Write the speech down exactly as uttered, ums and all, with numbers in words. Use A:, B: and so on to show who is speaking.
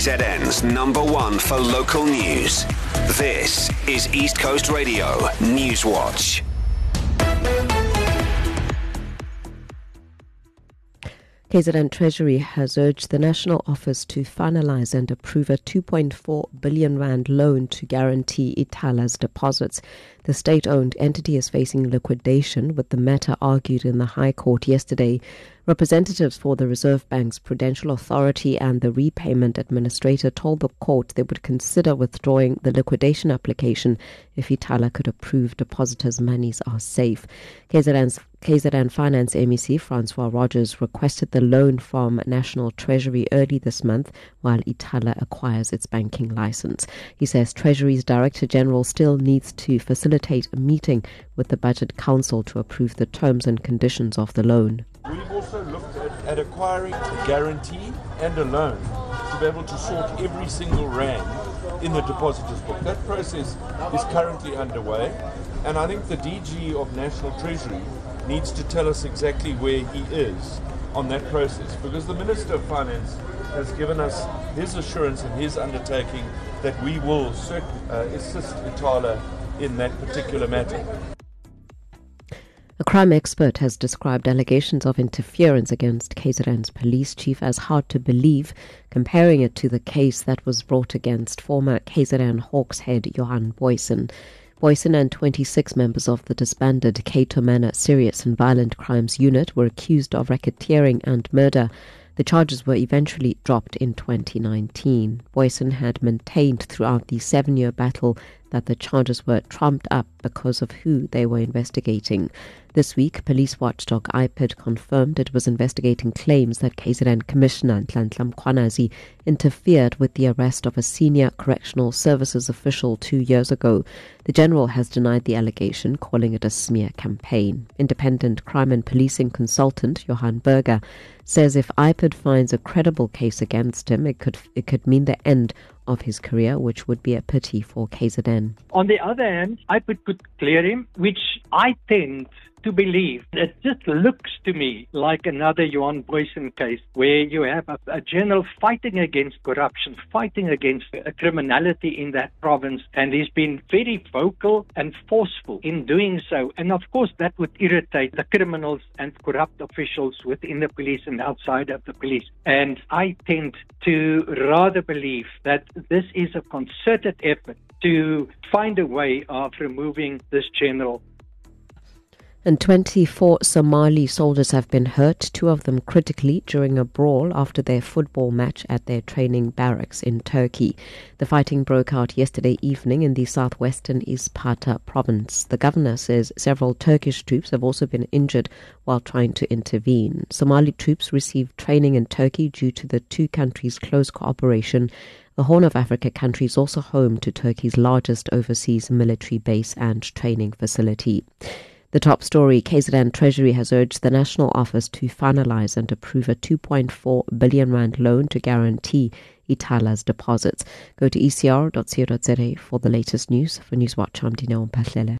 A: Z N's number one for local news. This is East Coast Radio Newswatch.
B: K Z N Treasury has urged the National Office to finalise and approve a two point four billion rand loan to guarantee Itala's deposits. The state-owned entity is facing liquidation, with the matter argued in the High Court yesterday. Representatives for the Reserve Bank's Prudential Authority and the repayment administrator told the court they would consider withdrawing the liquidation application if Itala could approve depositors' monies are safe. K Z N's K Z N Finance M E C Francois Rogers requested the loan from National Treasury early this month while Itala acquires its banking license. He says Treasury's Director General still needs to facilitate a meeting with the Budget Council to approve the terms and conditions of the loan.
C: We've also looked at, at acquiring a guarantee and a loan to be able to sort every single rand in the depositors book. That process is currently underway, and I think the D G of National Treasury needs to tell us exactly where he is on that process, because the Minister of Finance has given us his assurance and his undertaking that we will cert- uh, assist Itala in that particular matter.
B: A crime expert has described allegations of interference against K Z N's police chief as hard to believe, comparing it to the case that was brought against former K Z N Hawks head Johan Boysen. Boysen and twenty-six members of the disbanded Cato Manor Serious and Violent Crimes Unit were accused of racketeering and murder. The charges were eventually dropped in twenty nineteen. Boysen had maintained throughout the seven-year battle that the charges were trumped up because of who they were investigating. This week, police watchdog I P I D confirmed it was investigating claims that K Z N Commissioner Nhlanhla Mkhwanazi interfered with the arrest of a senior correctional services official two years ago. The general has denied the allegation, calling it a smear campaign. Independent crime and policing consultant Johan Berger says if I P I D finds a credible case against him, it could it could mean the end of his career, which would be a pity for K Z N.
D: On the other hand, I P I D could clear him, which I tend to believe. It just looks to me like another Johan Boysen case where you have a, a general fighting against corruption, fighting against uh, criminality in that province, and he's been very vocal and forceful in doing so. And of course that would irritate the criminals and corrupt officials within the police and outside of the police. And I tend to rather believe that this is a concerted effort to find a way of removing this general.
B: And twenty-four Somali soldiers have been hurt, two of them critically, during a brawl after their football match at their training barracks in Turkey. The fighting broke out yesterday evening in the southwestern Isparta province. The governor says several Turkish troops have also been injured while trying to intervene. Somali troops received training in Turkey due to the two countries' close cooperation. The Horn of Africa country is also home to Turkey's largest overseas military base and training facility. The top story, K Z N Treasury has urged the National Office to finalise and approve a two point four billion rand loan to guarantee Itala's deposits. Go to e c r dot co dot za for the latest news. For Newswatch, I'm Dineo Mpahlele.